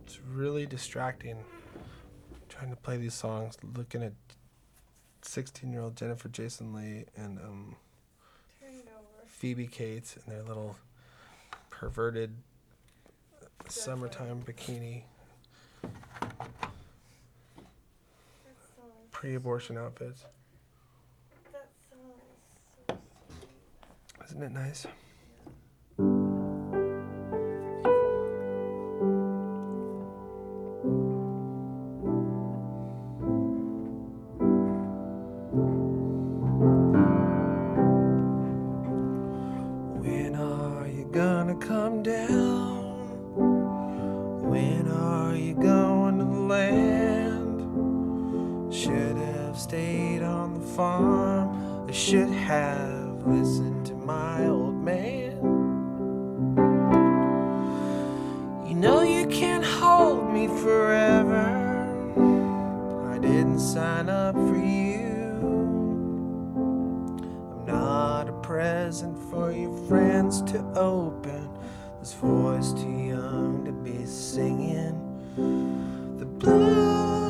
It's really distracting trying to play these songs, looking at 16-year-old Jennifer Jason Leigh and Phoebe Cates and their little perverted summertime bikini pre-abortion outfits. That song is so sweet. Isn't it nice? When are you gonna come down? When are you going to land? Should have stayed on the farm. I should have listened to my old man. You know you can't hold me forever. I didn't sign up for you. I'm not a present for your friends to open. This voice too young to be singing the blues.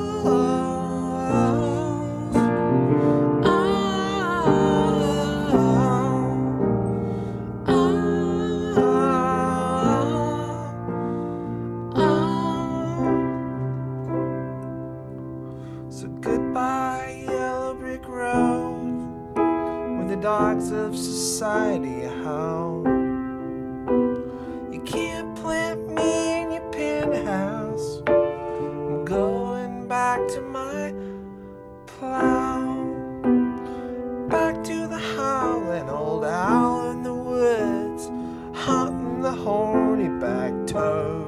So goodbye, yellow brick road, where the dogs of society howl. You can't plant me in your penthouse. I'm going back to my plow, back to the howling old owl in the woods, hunting the horny back toad.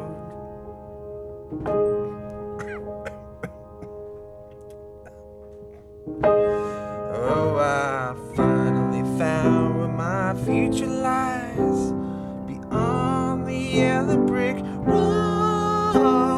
Oh, I finally found where my future lies, beyond the yellow brick road.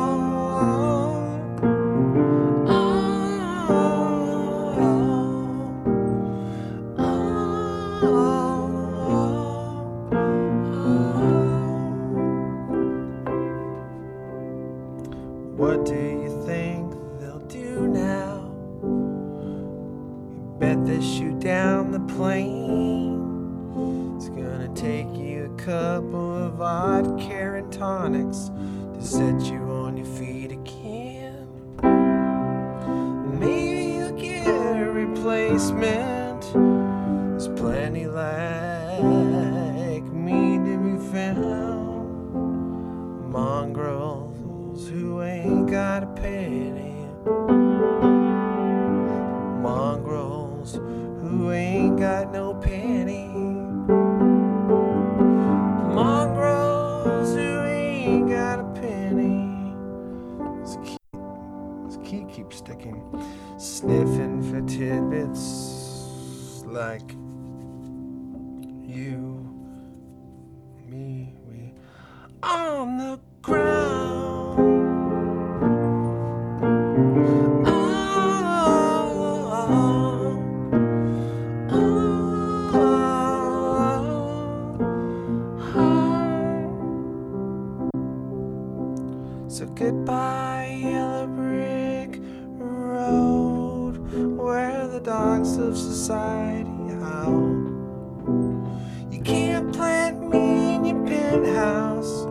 What do you think they'll do now? Bet they shoot down the plane. It's gonna take you a couple of vodka and tonics to set you on your feet again. Maybe you'll get a replacement. There's plenty like me to be found. Mongrels who ain't got a penny. Mongrels who ain't got no penny. Mongrels who ain't got a penny. This key keeps sticking. Sniffing for tidbits like you, me, we on the ground. So goodbye, yellow brick road, where the dogs of society howl. You can't plant me in your penthouse.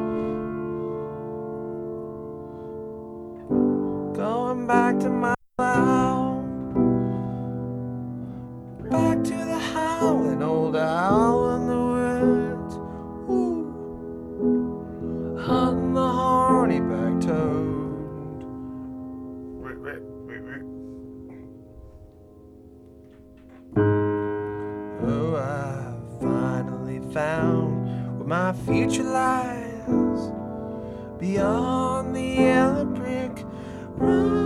Going back to my plow, back to the howling old owl in the woods. Ooh. Hunting the horny back toad. Oh, I finally found where my future lies, beyond the yellow brick road.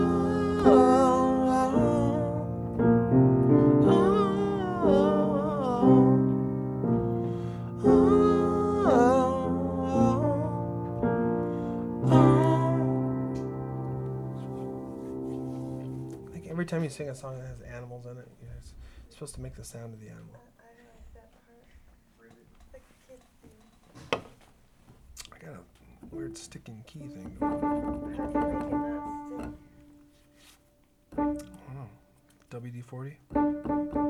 Every time you sing a song that has animals in it, you're supposed to make the sound of the animal. I like that part. Like a kid thing. I gotta weird sticking key thing. How do you make it not stick? I don't know. WD-40?